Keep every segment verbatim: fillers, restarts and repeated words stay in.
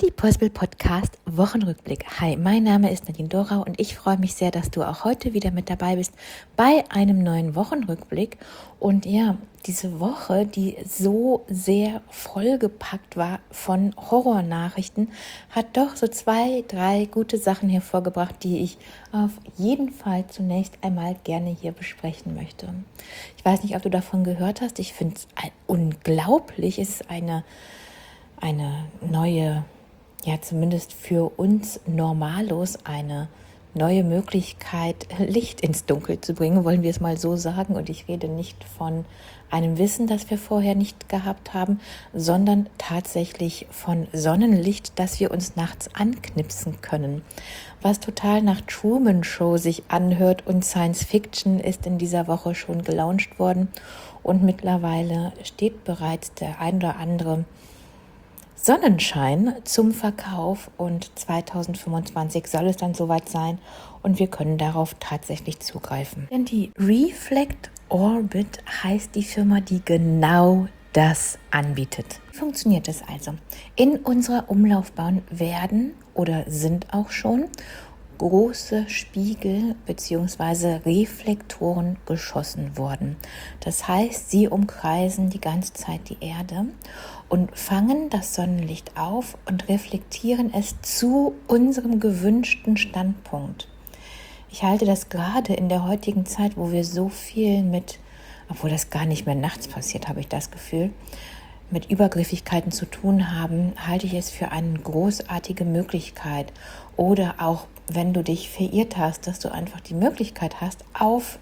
Die Possible Podcast Wochenrückblick. Hi, mein Name ist Nadine Dorau und ich freue mich sehr, dass du auch heute wieder mit dabei bist bei einem neuen Wochenrückblick. Und ja, diese Woche, die so sehr vollgepackt war von Horrornachrichten, hat doch so zwei, drei gute Sachen hervorgebracht, die ich auf jeden Fall zunächst einmal gerne hier besprechen möchte. Ich weiß nicht, ob du davon gehört hast. Ich finde es unglaublich. Es ist eine, eine neue, ja zumindest für uns Normalos eine neue Möglichkeit, Licht ins Dunkel zu bringen, wollen wir es mal so sagen. Und ich rede nicht von einem Wissen, das wir vorher nicht gehabt haben, sondern tatsächlich von Sonnenlicht, das wir uns nachts anknipsen können. Was total nach Truman Show sich anhört und Science Fiction, ist in dieser Woche schon gelauncht worden. Und mittlerweile steht bereits der ein oder andere Sonnenschein zum Verkauf und zwanzig fünfundzwanzig soll es dann soweit sein und wir können darauf tatsächlich zugreifen. Denn die Reflect Orbit heißt die Firma, die genau das anbietet. Wie funktioniert es also? In unserer Umlaufbahn werden oder sind auch schon große Spiegel bzw. Reflektoren geschossen worden. Das heißt, sie umkreisen die ganze Zeit die Erde und fangen das Sonnenlicht auf und reflektieren es zu unserem gewünschten Standpunkt. Ich halte das gerade in der heutigen Zeit, wo wir so viel mit, obwohl das gar nicht mehr nachts passiert, habe ich das Gefühl, mit Übergriffigkeiten zu tun haben, halte ich es für eine großartige Möglichkeit. Oder auch, wenn du dich verirrt hast, dass du einfach die Möglichkeit hast, auf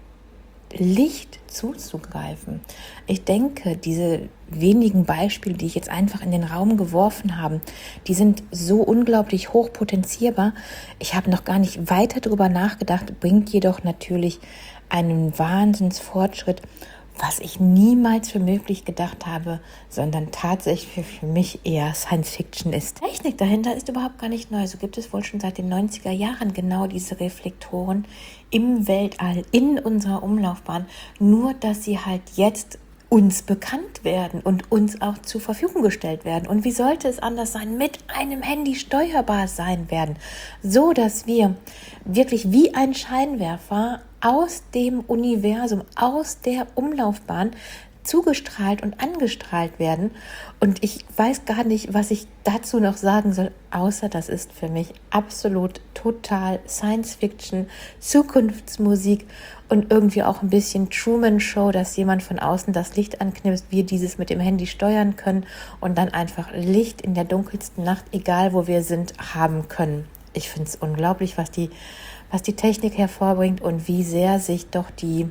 Licht zuzugreifen. Ich denke, diese wenigen Beispiele, die ich jetzt einfach in den Raum geworfen habe, die sind so unglaublich hoch potenzierbar. Ich habe noch gar nicht weiter darüber nachgedacht, bringt jedoch natürlich einen Wahnsinnsfortschritt, was ich niemals für möglich gedacht habe, sondern tatsächlich für mich eher Science Fiction ist. Die Technik dahinter ist überhaupt gar nicht neu. So gibt es wohl schon seit den neunziger Jahren genau diese Reflektoren im Weltall, in unserer Umlaufbahn. Nur, dass sie halt jetzt uns bekannt werden und uns auch zur Verfügung gestellt werden. Und wie sollte es anders sein? Mit einem Handy steuerbar sein werden, so dass wir wirklich wie ein Scheinwerfer aus dem Universum, aus der Umlaufbahn zugestrahlt und angestrahlt werden. Und ich weiß gar nicht, was ich dazu noch sagen soll, außer das ist für mich absolut total Science-Fiction, Zukunftsmusik und irgendwie auch ein bisschen Truman Show, dass jemand von außen das Licht anknipst, wir dieses mit dem Handy steuern können und dann einfach Licht in der dunkelsten Nacht, egal wo wir sind, haben können. Ich finde es unglaublich, was die, was die Technik hervorbringt und wie sehr sich doch die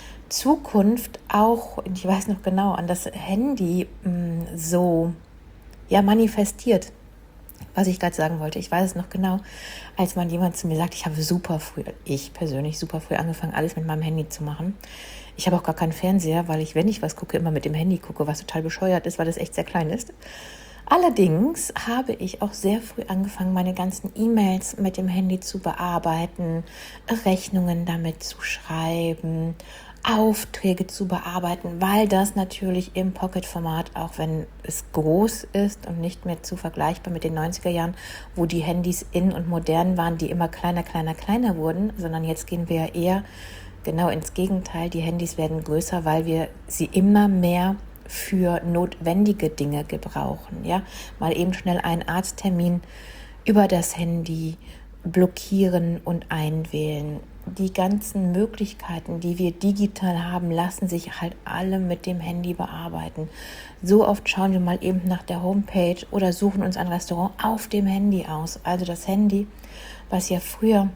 Zukunft auch, ich weiß noch genau, an das Handy mh, so ja, manifestiert. Was ich gerade sagen wollte, ich weiß es noch genau, als mal jemand zu mir sagt, ich habe super früh, ich persönlich super früh angefangen, alles mit meinem Handy zu machen. Ich habe auch gar keinen Fernseher, weil ich, wenn ich was gucke, immer mit dem Handy gucke, was total bescheuert ist, weil das echt sehr klein ist. Allerdings habe ich auch sehr früh angefangen, meine ganzen E-Mails mit dem Handy zu bearbeiten, Rechnungen damit zu schreiben, Aufträge zu bearbeiten, weil das natürlich im Pocket-Format, auch wenn es groß ist und nicht mehr zu vergleichbar mit den neunziger Jahren, wo die Handys in und modern waren, die immer kleiner, kleiner, kleiner wurden, sondern jetzt gehen wir ja eher genau ins Gegenteil. Die Handys werden größer, weil wir sie immer mehr für notwendige Dinge gebrauchen. Ja? Mal eben schnell einen Arzttermin über das Handy blockieren und einwählen. Die ganzen Möglichkeiten, die wir digital haben, lassen sich halt alle mit dem Handy bearbeiten. So oft schauen wir mal eben nach der Homepage oder suchen uns ein Restaurant auf dem Handy aus. Also das Handy, was ja früher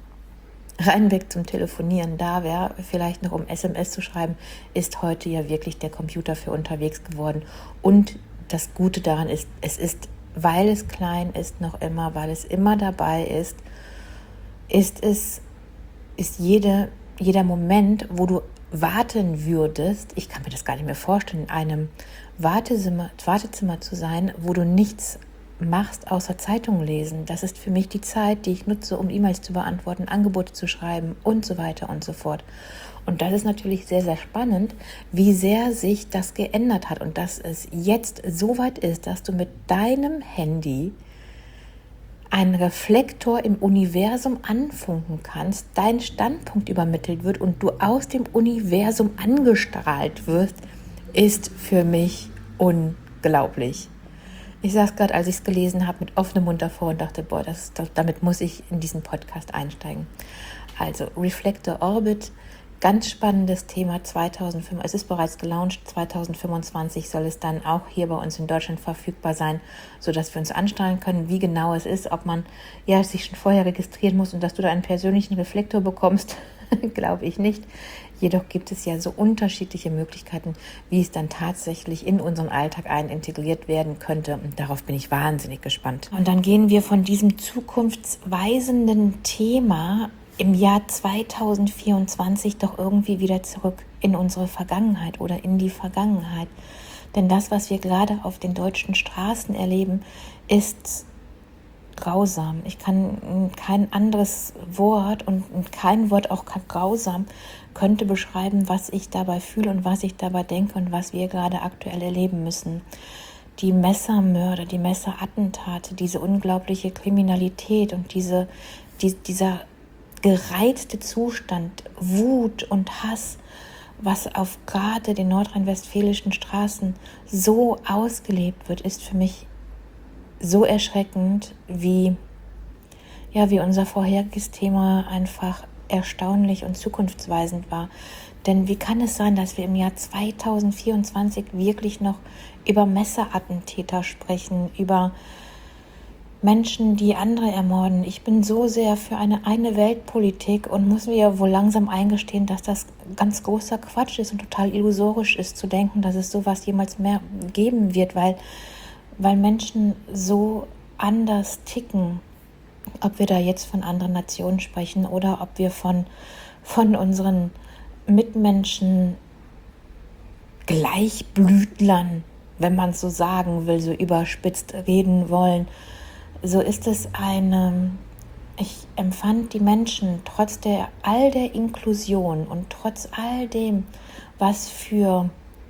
reinweg zum Telefonieren da wäre, vielleicht noch um S M S zu schreiben, ist heute ja wirklich der Computer für unterwegs geworden. Und das Gute daran ist, es ist, weil es klein ist, noch immer, weil es immer dabei ist, ist es, ist jede, jeder Moment, wo du warten würdest, ich kann mir das gar nicht mehr vorstellen, in einem Wartezimmer, Wartezimmer zu sein, wo du nichts machst, außer Zeitung lesen. Das ist für mich die Zeit, die ich nutze, um E-Mails zu beantworten, Angebote zu schreiben und so weiter und so fort. Und das ist natürlich sehr, sehr spannend, wie sehr sich das geändert hat und dass es jetzt so weit ist, dass du mit deinem Handy einen Reflektor im Universum anfunken kannst, dein Standpunkt übermittelt wird und du aus dem Universum angestrahlt wirst, ist für mich unglaublich. Ich saß gerade, als ich es gelesen habe, mit offenem Mund davor und dachte, boah, das, das, damit muss ich in diesen Podcast einsteigen. Also Reflector Orbit, ganz spannendes Thema. zweitausendfünf, es ist bereits gelauncht, zweitausendfünfundzwanzig soll es dann auch hier bei uns in Deutschland verfügbar sein, sodass wir uns ansteuern können, wie genau es ist, ob man ja sich schon vorher registrieren muss und dass du da einen persönlichen Reflektor bekommst, glaube ich nicht. Jedoch gibt es ja so unterschiedliche Möglichkeiten, wie es dann tatsächlich in unseren Alltag einintegriert werden könnte. Und darauf bin ich wahnsinnig gespannt. Und dann gehen wir von diesem zukunftsweisenden Thema im Jahr zweitausendvierundzwanzig doch irgendwie wieder zurück in unsere Vergangenheit oder in die Vergangenheit. Denn das, was wir gerade auf den deutschen Straßen erleben, ist grausam. Ich kann kein anderes Wort und kein Wort auch grausam könnte beschreiben, was ich dabei fühle und was ich dabei denke und was wir gerade aktuell erleben müssen. Die Messermörder, die Messerattentate, diese unglaubliche Kriminalität und diese, die, dieser gereizte Zustand, Wut und Hass, was auf gerade den nordrhein-westfälischen Straßen so ausgelebt wird, ist für mich so erschreckend, wie, ja, wie unser vorheriges Thema einfach erstaunlich und zukunftsweisend war. Denn wie kann es sein, dass wir im Jahr zweitausendvierundzwanzig wirklich noch über Messerattentäter sprechen, über Menschen, die andere ermorden? Ich bin so sehr für eine eine Weltpolitik und muss mir wohl langsam eingestehen, dass das ganz großer Quatsch ist und total illusorisch ist, zu denken, dass es sowas jemals mehr geben wird, weil, weil Menschen so anders ticken. Ob wir da jetzt von anderen Nationen sprechen oder ob wir von, von unseren Mitmenschen, Gleichblütlern, wenn man es so sagen will, so überspitzt reden wollen, so ist es eine, ich empfand die Menschen trotz der, all der Inklusion und trotz all dem, was für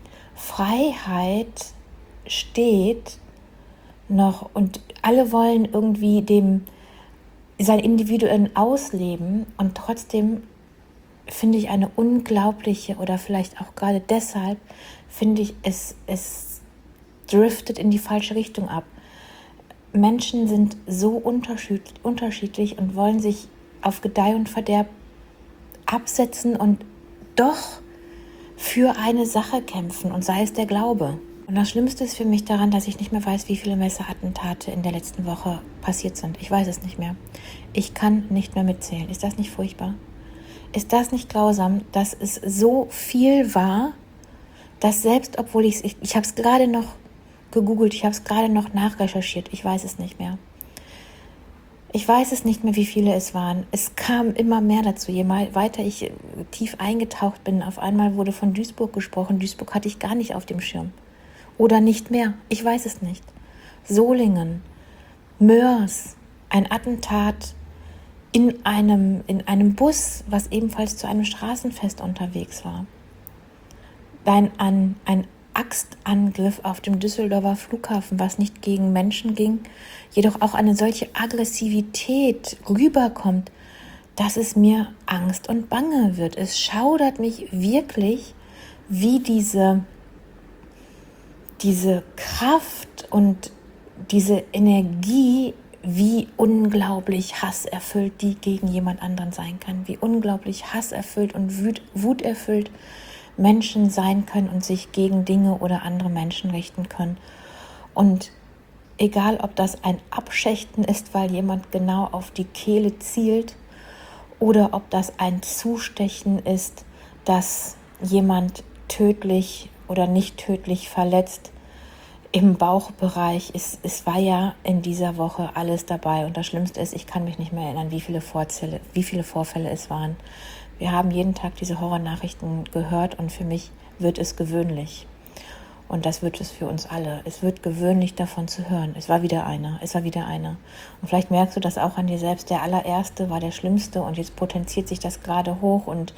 Freiheit steht, noch, und alle wollen irgendwie dem sein individuellen Ausleben, und trotzdem finde ich eine unglaubliche, oder vielleicht auch gerade deshalb, finde ich, es, es driftet in die falsche Richtung ab. Menschen sind so unterschied, unterschiedlich und wollen sich auf Gedeih und Verderb absetzen und doch für eine Sache kämpfen, und sei es der Glaube. Und das Schlimmste ist für mich daran, dass ich nicht mehr weiß, wie viele Messerattentate in der letzten Woche passiert sind. Ich weiß es nicht mehr. Ich kann nicht mehr mitzählen. Ist das nicht furchtbar? Ist das nicht grausam, dass es so viel war, dass selbst, obwohl ich es, ich, ich habe es gerade noch gegoogelt, ich habe es gerade noch nachrecherchiert, ich weiß es nicht mehr. Ich weiß es nicht mehr, wie viele es waren. Es kam immer mehr dazu. Je weiter ich tief eingetaucht bin, auf einmal wurde von Duisburg gesprochen. Duisburg hatte ich gar nicht auf dem Schirm. Oder nicht mehr. Ich weiß es nicht. Solingen, Mörs, ein Attentat in einem, in einem Bus, was ebenfalls zu einem Straßenfest unterwegs war. Ein, ein, ein Axtangriff auf dem Düsseldorfer Flughafen, was nicht gegen Menschen ging, jedoch auch eine solche Aggressivität rüberkommt, dass es mir Angst und Bange wird. Es schaudert mich wirklich, wie diese, diese Kraft und diese Energie, wie unglaublich hasserfüllt die gegen jemand anderen sein kann, wie unglaublich hasserfüllt und wut, wuterfüllt Menschen sein können und sich gegen Dinge oder andere Menschen richten können. Und egal, ob das ein Abschächten ist, weil jemand genau auf die Kehle zielt, oder ob das ein Zustechen ist, das jemand tödlich oder nicht tödlich verletzt, im Bauchbereich, ist, es war ja in dieser Woche alles dabei. Und das Schlimmste ist, ich kann mich nicht mehr erinnern, wie viele Vorzelle, wie viele Vorfälle es waren. Wir haben jeden Tag diese Horrornachrichten gehört und für mich wird es gewöhnlich. Und das wird es für uns alle. Es wird gewöhnlich davon zu hören. Es war wieder einer, es war wieder einer. Und vielleicht merkst du das auch an dir selbst. Der allererste war der schlimmste und jetzt potenziert sich das gerade hoch und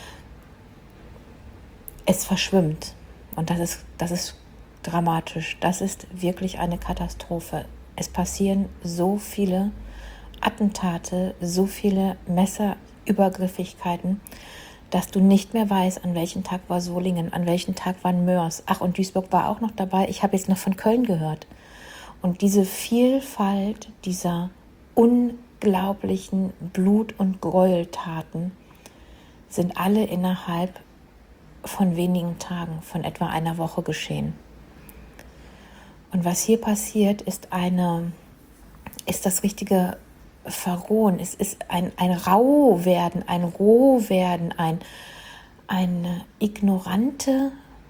es verschwimmt. Und das ist, das ist dramatisch. Das ist wirklich eine Katastrophe. Es passieren so viele Attentate, so viele Messerübergriffigkeiten, dass du nicht mehr weißt, an welchem Tag war Solingen, an welchem Tag war Mörs. Ach, und Duisburg war auch noch dabei. Ich habe jetzt noch von Köln gehört. Und diese Vielfalt dieser unglaublichen Blut- und Gräueltaten sind alle innerhalb von wenigen Tagen, von etwa einer Woche geschehen. Und was hier passiert, ist eine, ist das richtige Verrohen. Es ist ein, ein Rauwerden, ein Rohwerden, ein, eine ignorante,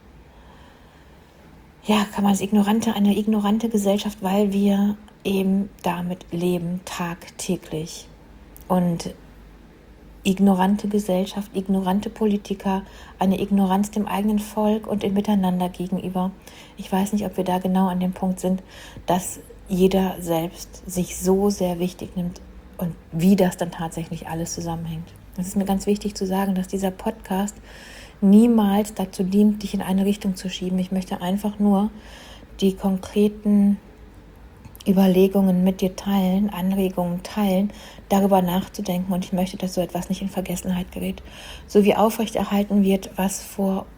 ja, kann man es ignorante, eine ignorante Gesellschaft, weil wir eben damit leben, tagtäglich. Und ignorante Gesellschaft, ignorante Politiker, eine Ignoranz dem eigenen Volk und dem Miteinander gegenüber. Ich weiß nicht, ob wir da genau an dem Punkt sind, dass jeder selbst sich so sehr wichtig nimmt und wie das dann tatsächlich alles zusammenhängt. Es ist mir ganz wichtig zu sagen, dass dieser Podcast niemals dazu dient, dich in eine Richtung zu schieben. Ich möchte einfach nur die konkreten Überlegungen mit dir teilen, Anregungen teilen, darüber nachzudenken, und ich möchte, dass so etwas nicht in Vergessenheit gerät. So wie aufrechterhalten wird, was vor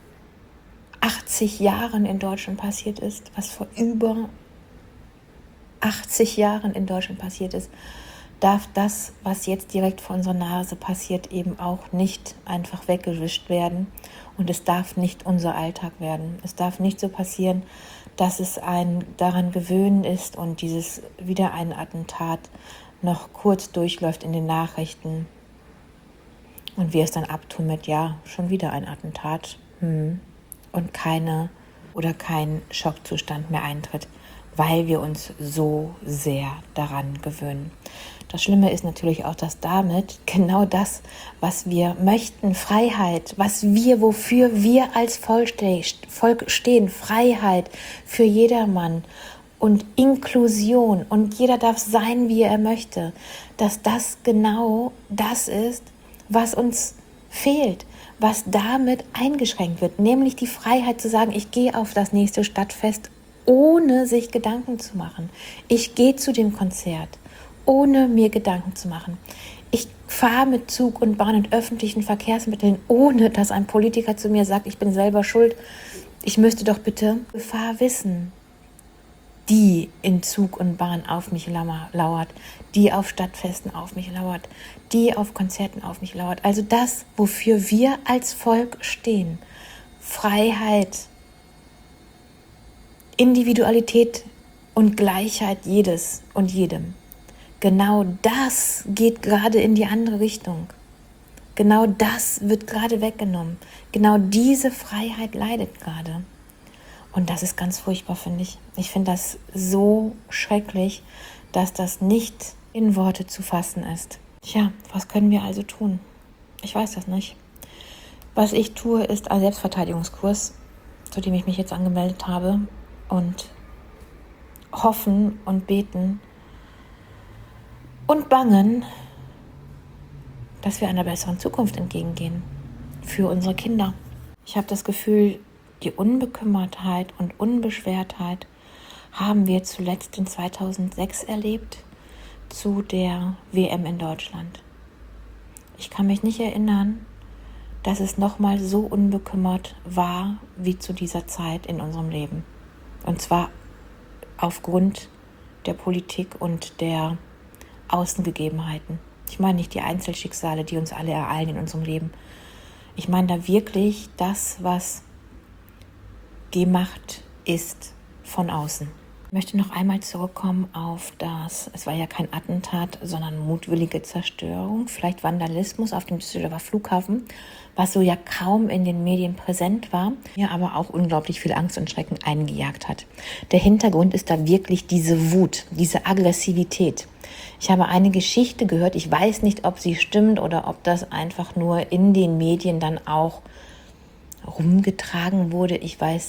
achtzig Jahren in Deutschland passiert ist, was vor über achtzig Jahren in Deutschland passiert ist, darf das, was jetzt direkt vor unserer Nase passiert, eben auch nicht einfach weggewischt werden. Und es darf nicht unser Alltag werden. Es darf nicht so passieren, dass es ein daran gewöhnen ist und dieses wieder ein Attentat noch kurz durchläuft in den Nachrichten und wir es dann abtun mit, ja, schon wieder ein Attentat hm. und keine oder kein Schockzustand mehr eintritt, weil wir uns so sehr daran gewöhnen. Das Schlimme ist natürlich auch, dass damit genau das, was wir möchten, Freiheit, was wir, wofür wir als Volk stehen, Freiheit für jedermann und Inklusion und jeder darf sein, wie er möchte, dass das genau das ist, was uns fehlt, was damit eingeschränkt wird, nämlich die Freiheit zu sagen, ich gehe auf das nächste Stadtfest, ohne sich Gedanken zu machen. Ich gehe zu dem Konzert, ohne mir Gedanken zu machen. Ich fahre mit Zug und Bahn und öffentlichen Verkehrsmitteln, ohne dass ein Politiker zu mir sagt, ich bin selber schuld. Ich müsste doch bitte Gefahr wissen, die in Zug und Bahn auf mich lauert, die auf Stadtfesten auf mich lauert, die auf Konzerten auf mich lauert. Also das, wofür wir als Volk stehen. Freiheit, Individualität und Gleichheit jedes und jedem. Genau das geht gerade in die andere Richtung. Genau das wird gerade weggenommen. Genau diese Freiheit leidet gerade. Und das ist ganz furchtbar, finde ich. Ich finde das so schrecklich, dass das nicht in Worte zu fassen ist. Tja, was können wir also tun? Ich weiß das nicht. Was ich tue, ist ein Selbstverteidigungskurs, zu dem ich mich jetzt angemeldet habe. Und hoffen und beten und bangen, dass wir einer besseren Zukunft entgegengehen für unsere Kinder. Ich habe das Gefühl, die Unbekümmertheit und Unbeschwertheit haben wir zuletzt in zweitausendsechs erlebt zu der W M in Deutschland. Ich kann mich nicht erinnern, dass es nochmal so unbekümmert war wie zu dieser Zeit in unserem Leben. Und zwar aufgrund der Politik und der Außengegebenheiten. Ich meine nicht die Einzelschicksale, die uns alle ereilen in unserem Leben. Ich meine da wirklich das, was gemacht ist von außen. Ich möchte noch einmal zurückkommen auf das, es war ja kein Attentat, sondern mutwillige Zerstörung, vielleicht Vandalismus auf dem Düsseldorfer Flughafen, was so ja kaum in den Medien präsent war, mir aber auch unglaublich viel Angst und Schrecken eingejagt hat. Der Hintergrund ist da wirklich diese Wut, diese Aggressivität. Ich habe eine Geschichte gehört, ich weiß nicht, ob sie stimmt oder ob das einfach nur in den Medien dann auch rumgetragen wurde. Ich weiß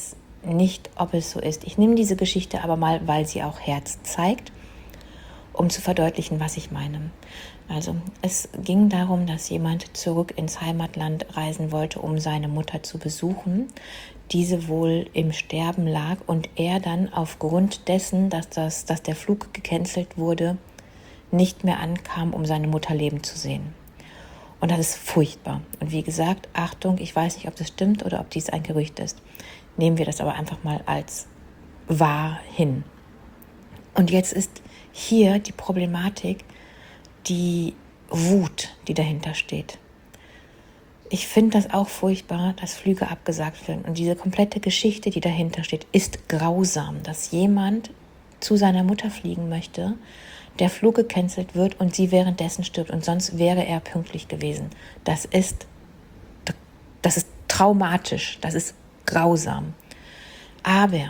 nicht, ob es so ist. Ich nehme diese Geschichte aber mal, weil sie auch Herz zeigt, um zu verdeutlichen, was ich meine. Also es ging darum, dass jemand zurück ins Heimatland reisen wollte, um seine Mutter zu besuchen, diese wohl im Sterben lag und er dann aufgrund dessen, dass, das, dass der Flug gecancelt wurde, nicht mehr ankam, um seine Mutter leben zu sehen. Und das ist furchtbar. Und wie gesagt, Achtung, ich weiß nicht, ob das stimmt oder ob dies ein Gerücht ist. Nehmen wir das aber einfach mal als wahr hin. Und jetzt ist hier die Problematik, die Wut, die dahinter steht. Ich finde das auch furchtbar, dass Flüge abgesagt werden. Und diese komplette Geschichte, die dahinter steht, ist grausam, dass jemand zu seiner Mutter fliegen möchte, der Flug gecancelt wird und sie währenddessen stirbt und sonst wäre er pünktlich gewesen. Das ist, das ist traumatisch, das ist grausam. Aber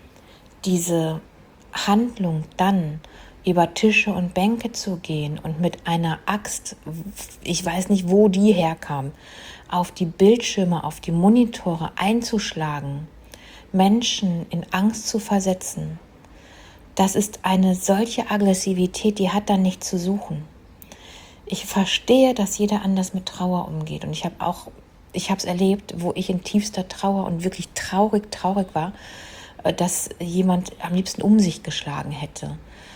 diese Handlung dann über Tische und Bänke zu gehen und mit einer Axt, ich weiß nicht, wo die herkam, auf die Bildschirme, auf die Monitore einzuschlagen, Menschen in Angst zu versetzen, das ist eine solche Aggressivität, die hat da nichts zu suchen. Ich verstehe, dass jeder anders mit Trauer umgeht und ich habe auch, ich habe es erlebt, wo ich in tiefster Trauer und wirklich traurig, traurig war, dass jemand am liebsten um sich geschlagen hätte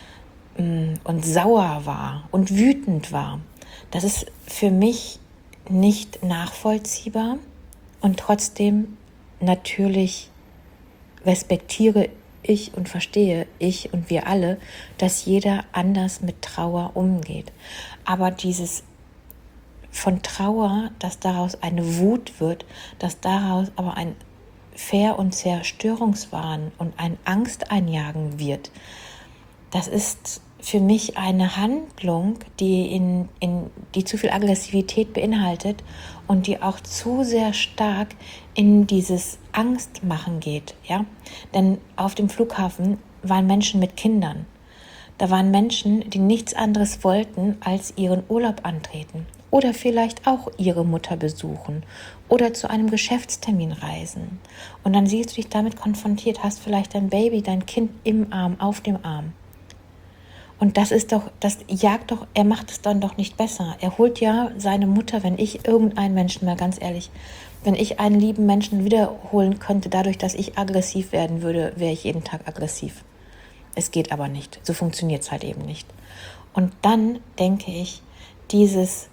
und sauer war und wütend war. Das ist für mich nicht nachvollziehbar und trotzdem natürlich respektiere ich und verstehe ich und wir alle, dass jeder anders mit Trauer umgeht. Aber dieses von Trauer, dass daraus eine Wut wird, dass daraus aber ein Ver- und Zerstörungswahn und ein Angst einjagen wird, das ist für mich eine Handlung, die, in, in, die zu viel Aggressivität beinhaltet und die auch zu sehr stark in dieses Angstmachen geht. Ja? Denn auf dem Flughafen waren Menschen mit Kindern. Da waren Menschen, die nichts anderes wollten, als ihren Urlaub antreten oder vielleicht auch ihre Mutter besuchen oder zu einem Geschäftstermin reisen. Und dann siehst du dich damit konfrontiert, hast vielleicht dein Baby, dein Kind im Arm, auf dem Arm. Und das ist doch, das jagt doch, er macht es dann doch nicht besser. Er holt ja seine Mutter, wenn ich irgendeinen Menschen, mal ganz ehrlich, wenn ich einen lieben Menschen wiederholen könnte, dadurch, dass ich aggressiv werden würde, wäre ich jeden Tag aggressiv. Es geht aber nicht. So funktioniert es halt eben nicht. Und dann denke ich, dieses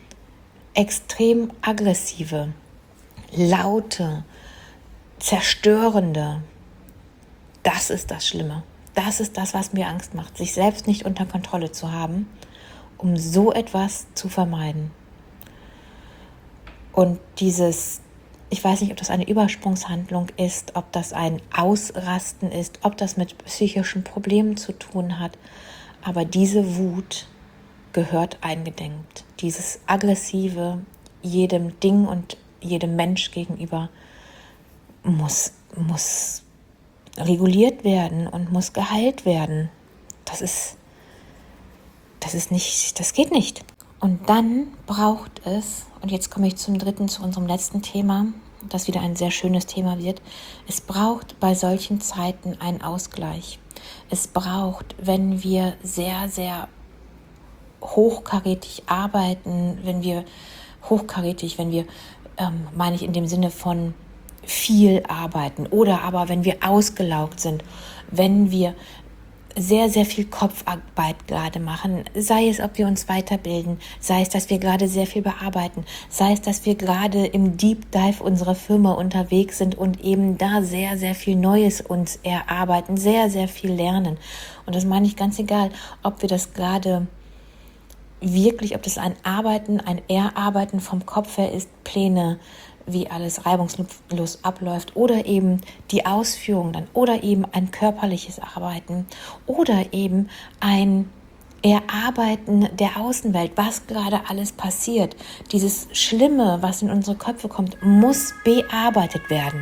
extrem aggressive, laute, zerstörende, das ist das Schlimme. Das ist das, was mir Angst macht, sich selbst nicht unter Kontrolle zu haben, um so etwas zu vermeiden. Und dieses, ich weiß nicht, ob das eine Übersprungshandlung ist, ob das ein Ausrasten ist, ob das mit psychischen Problemen zu tun hat, aber diese Wut gehört eingedämmt. Dieses aggressive jedem Ding und jedem Mensch gegenüber muss, muss reguliert werden und muss geheilt werden. Das ist, das ist nicht, das geht nicht. Und dann braucht es, und jetzt komme ich zum dritten, zu unserem letzten Thema, das wieder ein sehr schönes Thema wird. Es braucht bei solchen Zeiten einen Ausgleich. Es braucht, wenn wir sehr, sehr hochkarätig arbeiten, wenn wir hochkarätig, wenn wir, ähm, meine ich in dem Sinne von viel arbeiten oder aber wenn wir ausgelaugt sind, wenn wir sehr, sehr viel Kopfarbeit gerade machen, sei es, ob wir uns weiterbilden, sei es, dass wir gerade sehr viel bearbeiten, sei es, dass wir gerade im Deep Dive unserer Firma unterwegs sind und eben da sehr, sehr viel Neues uns erarbeiten, sehr, sehr viel lernen. Und das meine ich ganz egal, ob wir das gerade wirklich, ob das ein Arbeiten, ein Erarbeiten vom Kopf her ist, Pläne, wie alles reibungslos abläuft oder eben die Ausführung dann oder eben ein körperliches Arbeiten oder eben ein Erarbeiten der Außenwelt, was gerade alles passiert. Dieses Schlimme, was in unsere Köpfe kommt, muss bearbeitet werden.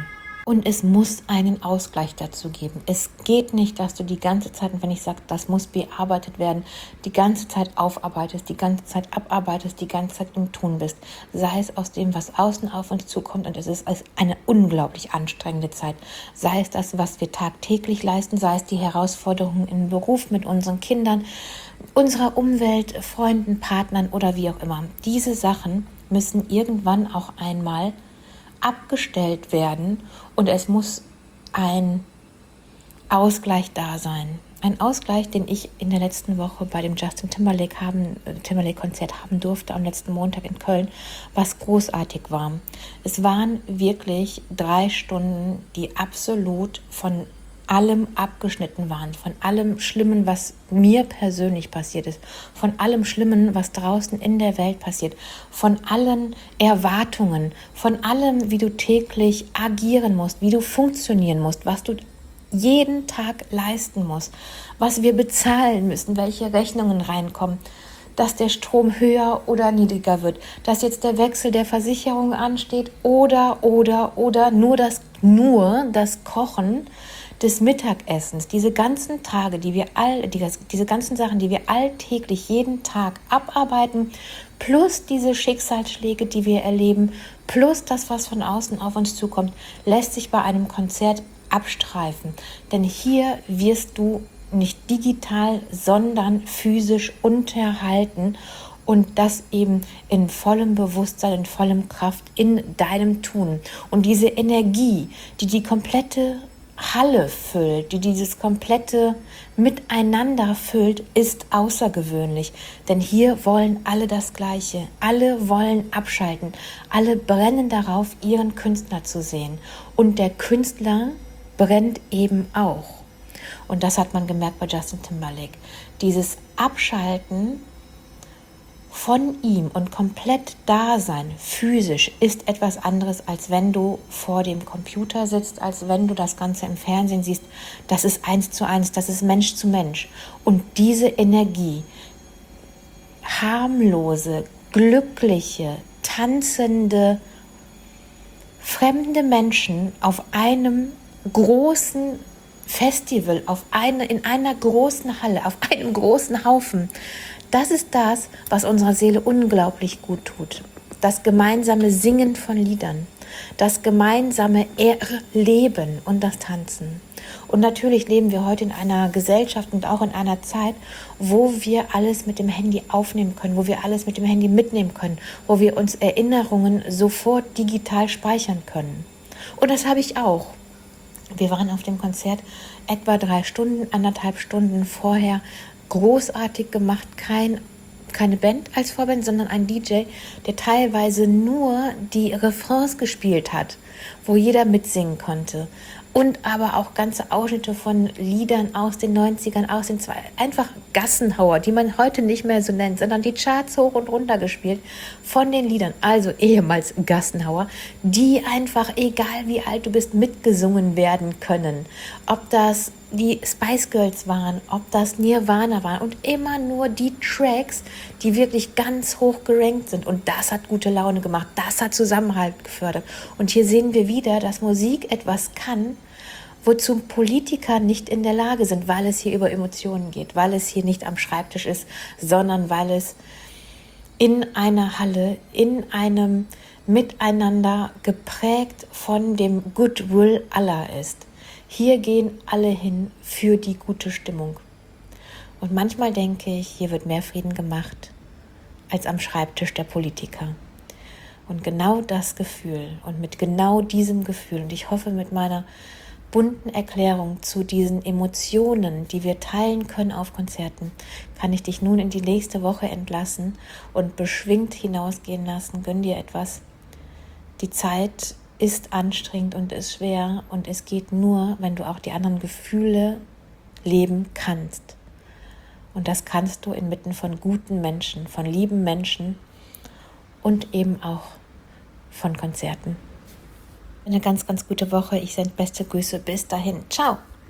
Und es muss einen Ausgleich dazu geben. Es geht nicht, dass du die ganze Zeit, und wenn ich sage, das muss bearbeitet werden, die ganze Zeit aufarbeitest, die ganze Zeit abarbeitest, die ganze Zeit im Tun bist. Sei es aus dem, was außen auf uns zukommt, und es ist eine unglaublich anstrengende Zeit. Sei es das, was wir tagtäglich leisten, sei es die Herausforderungen im Beruf mit unseren Kindern, unserer Umwelt, Freunden, Partnern oder wie auch immer. Diese Sachen müssen irgendwann auch einmal abgestellt werden und es muss ein Ausgleich da sein. Ein Ausgleich, den ich in der letzten Woche bei dem Justin Timberlake haben, Timberlake-Konzert haben durfte, am letzten Montag in Köln, was großartig war. Es waren wirklich drei Stunden, die absolut von allem abgeschnitten waren, von allem Schlimmen, was mir persönlich passiert ist, von allem Schlimmen, was draußen in der Welt passiert, von allen Erwartungen, von allem, wie du täglich agieren musst, wie du funktionieren musst, was du jeden Tag leisten musst, was wir bezahlen müssen, welche Rechnungen reinkommen, dass der Strom höher oder niedriger wird, dass jetzt der Wechsel der Versicherung ansteht oder, oder, oder nur das, nur das Kochen des Mittagessens, diese ganzen Tage, die wir all, die, diese ganzen Sachen, die wir alltäglich jeden Tag abarbeiten, plus diese Schicksalsschläge, die wir erleben, plus das, was von außen auf uns zukommt, lässt sich bei einem Konzert abstreifen. Denn hier wirst du nicht digital, sondern physisch unterhalten und das eben in vollem Bewusstsein, in vollem Kraft in deinem Tun. Und diese Energie, die die komplette Halle füllt, die dieses komplette Miteinander füllt, ist außergewöhnlich. Denn hier wollen alle das Gleiche. Alle wollen abschalten. Alle brennen darauf, ihren Künstler zu sehen. Und der Künstler brennt eben auch. Und das hat man gemerkt bei Justin Timberlake. Dieses Abschalten von ihm und komplett da sein, physisch, ist etwas anderes, als wenn du vor dem Computer sitzt, als wenn du das Ganze im Fernsehen siehst. Das ist eins zu eins, das ist Mensch zu Mensch. Und diese Energie, harmlose, glückliche, tanzende, fremde Menschen auf einem großen Festival, auf eine, in einer großen Halle, auf einem großen Haufen. Das ist das, was unserer Seele unglaublich gut tut. Das gemeinsame Singen von Liedern, das gemeinsame Erleben und das Tanzen. Und natürlich leben wir heute in einer Gesellschaft und auch in einer Zeit, wo wir alles mit dem Handy aufnehmen können, wo wir alles mit dem Handy mitnehmen können, wo wir uns Erinnerungen sofort digital speichern können. Und das habe ich auch. Wir waren auf dem Konzert etwa drei Stunden, anderthalb Stunden vorher. Großartig gemacht, kein, keine Band als Vorband, sondern ein D J, der teilweise nur die Refrains gespielt hat, wo jeder mitsingen konnte. Und aber auch ganze Ausschnitte von Liedern aus den neunzigern, aus den zwei, einfach Gassenhauer, die man heute nicht mehr so nennt, sondern die Charts hoch und runter gespielt von den Liedern, also ehemals Gassenhauer, die einfach, egal wie alt du bist, mitgesungen werden können. Ob das die Spice Girls waren, ob das Nirvana waren und immer nur die Tracks, die wirklich ganz hoch gerankt sind. Und das hat gute Laune gemacht, das hat Zusammenhalt gefördert. Und hier sehen wir wieder, dass Musik etwas kann, wozu Politiker nicht in der Lage sind, weil es hier über Emotionen geht, weil es hier nicht am Schreibtisch ist, sondern weil es in einer Halle, in einem Miteinander geprägt von dem Goodwill aller ist. Hier gehen alle hin für die gute Stimmung. Und manchmal denke ich, hier wird mehr Frieden gemacht als am Schreibtisch der Politiker. Und genau das Gefühl und mit genau diesem Gefühl, und ich hoffe mit meiner bunten Erklärung zu diesen Emotionen, die wir teilen können auf Konzerten, kann ich dich nun in die nächste Woche entlassen und beschwingt hinausgehen lassen. Gönn dir etwas. Die Zeit ist anstrengend und ist schwer und es geht nur, wenn du auch die anderen Gefühle leben kannst. Und das kannst du inmitten von guten Menschen, von lieben Menschen und eben auch von Konzerten. Eine ganz, ganz gute Woche. Ich sende beste Grüße. Bis dahin. Ciao.